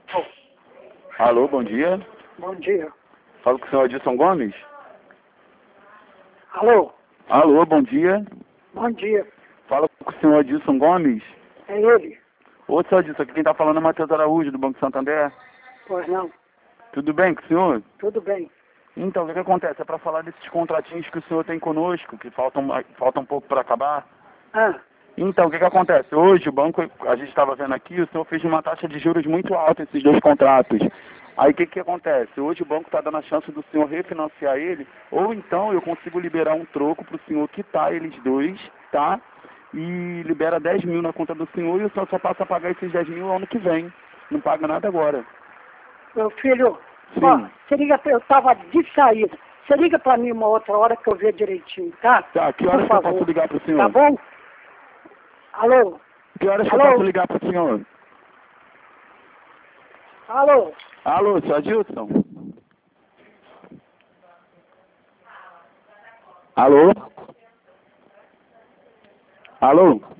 Alô, bom dia. Bom dia. Falo com o senhor Adilson Gomes. Alô? Alô, bom dia. Bom dia. Falo com o senhor Adilson Gomes. É ele? Ô, senhor Adilson, aqui quem está falando é Matheus Araújo, do Banco Santander. Pois não. Tudo bem com o senhor? Tudo bem. Então, o que acontece? É para falar desses contratinhos que o senhor tem conosco, que faltam um pouco para acabar. Ah, Então, o que acontece? Hoje o banco, a gente estava vendo aqui, o senhor fez uma taxa de juros muito alta esses dois contratos. Aí o que acontece? Hoje o banco está dando a chance do senhor refinanciar ele, ou então eu consigo liberar um troco para o senhor quitar eles dois, tá? E libera 10 mil na conta do senhor e o senhor só passa a pagar esses 10 mil ano que vem. Não paga nada agora. meu filho, Sim. ó, você liga eu tava de saída. Você liga pra mim uma outra hora que eu ver direitinho, tá? Tá, que horas Por que eu favor. posso ligar para o senhor? Tá bom? Alô? Que horas que eu Alô? posso ligar para o senhor? Alô? Alô, senhor Adilson? Alô? Alô?